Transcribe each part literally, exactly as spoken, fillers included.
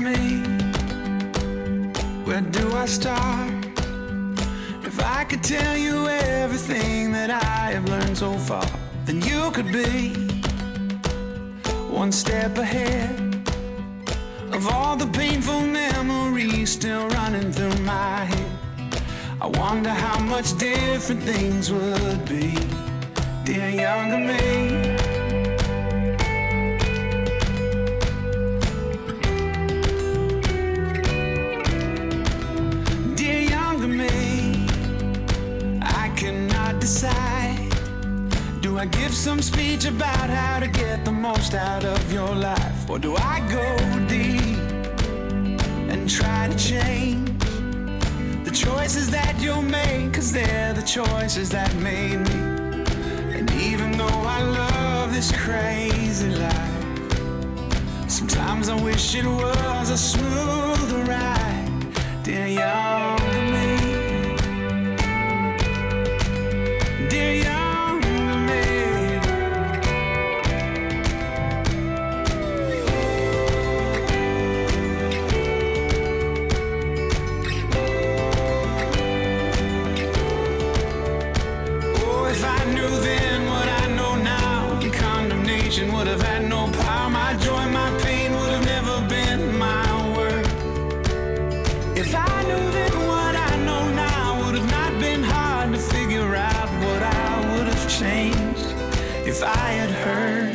me, where do I start? If I could tell you everything that I have learned so far, then you could be one step ahead of all the painful memories still running through my head. I wonder how much different things would be, dear younger me. Dear younger me, I cannot decide. Do I give some speech about how to get the most out of your life? Or do I go deep and try to change the choices that you'll make? 'Cause they're the choices that made me. And even though I love this crazy life, sometimes I wish it was a smoother ride, dear younger me. Dear younger me. Would have had no power. My joy, my pain would have never been my worth. If I knew then what I know now, would have not been hard to figure out what I would have changed if I had heard.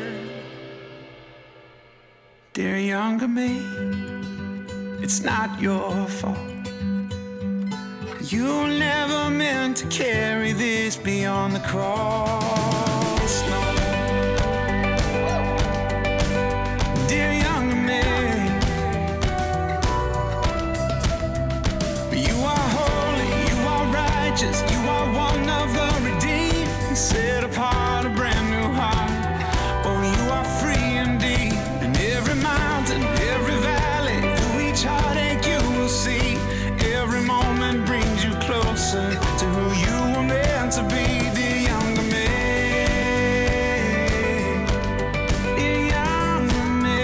Dear younger me, it's not your fault. You never meant to carry this beyond the cross, no. You are one of the redeemed, set apart, a brand new heart. Oh, you are free indeed. And every mountain, every valley, through each heartache you will see, every moment brings you closer to who you were meant to be, dear younger me. Dear younger me.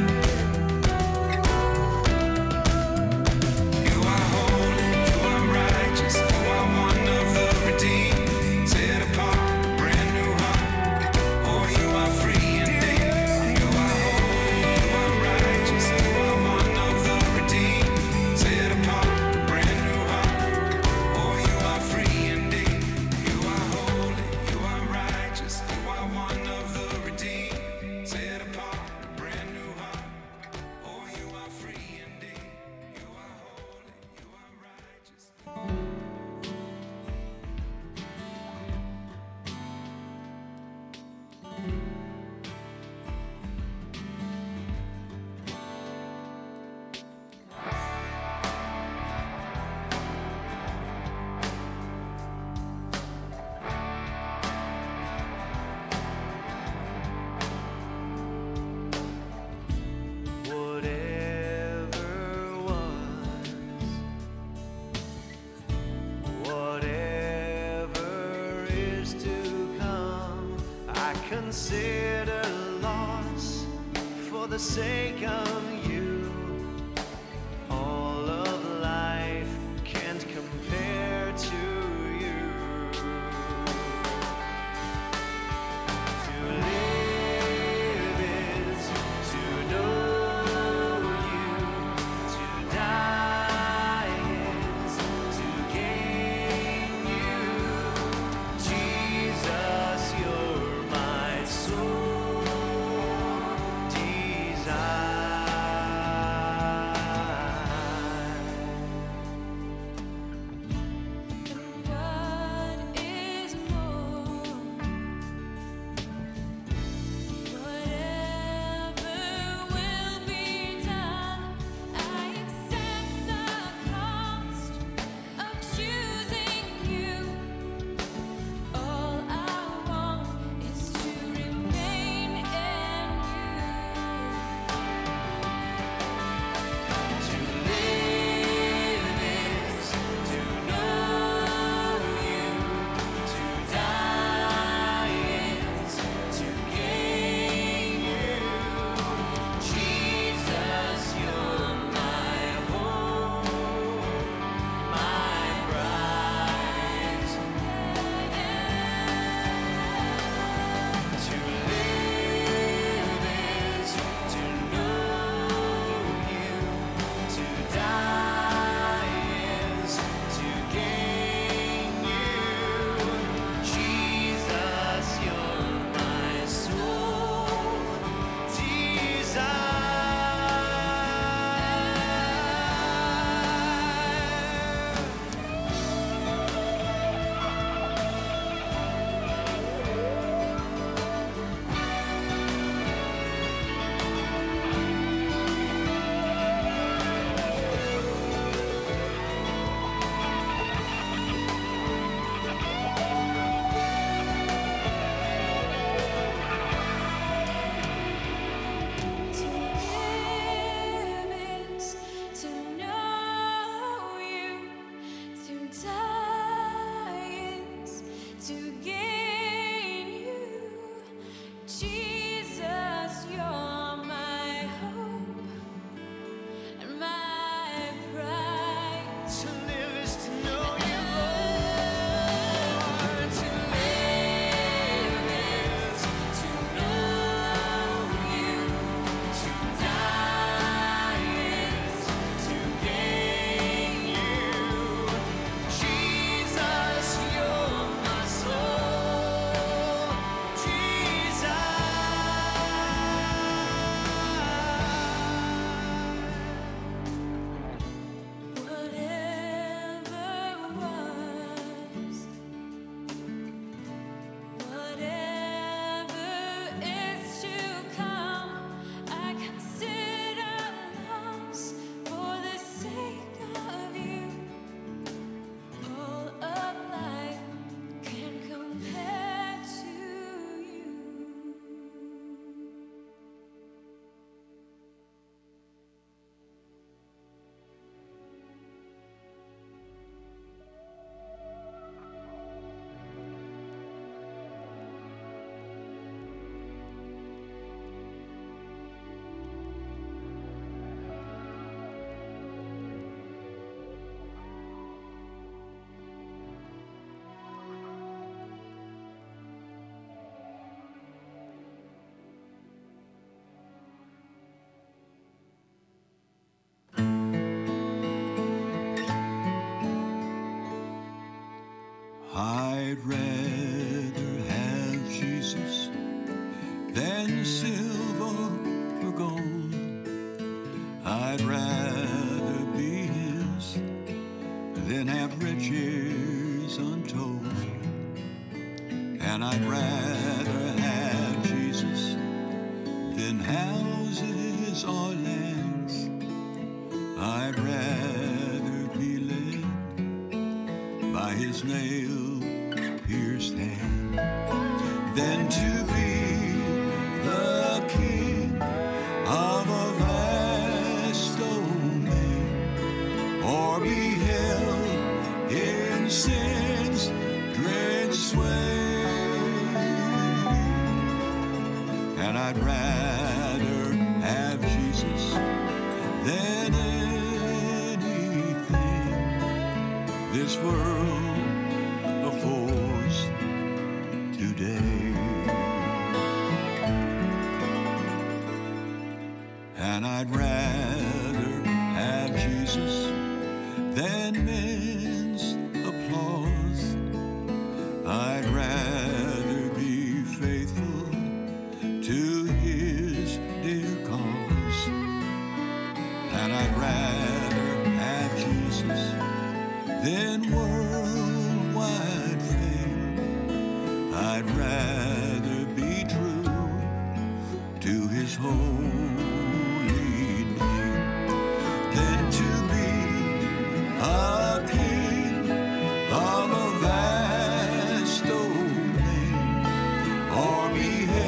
You are holy, you are righteous, one of the redeemed, set apart, brand new heart. Oh, you are free indeed. You are holy, you are righteous. You are one of the redeemed, set apart, brand new heart. Oh, you are free indeed. You are holy, you are righteous. You are one of the redeemed, set apart, brand new heart. Oh, you are free indeed. You are holy, you are righteous. Consider loss for the sake of you. All of life can't compare to you. To live is to know you. To die is to gain you. Jesus, you're my soul desire. Jesus, you're my hope and my pride. To live is to know you, Lord. To live is to know you. To die is To gain you, Jesus, you're my soul. Jesus. whatever was, whatever is to come. I consider loss for the sake of you. All of life can compare to you. I'd rather have Jesus than silver or gold. I'd rather be his than have riches untold. And I'd rather have Jesus than houses or lands. I'd rather be led by his nail-pierced hand than to be the king of a vast domain, or be held in sin's dread sway. And I'd rather have Jesus than anything this world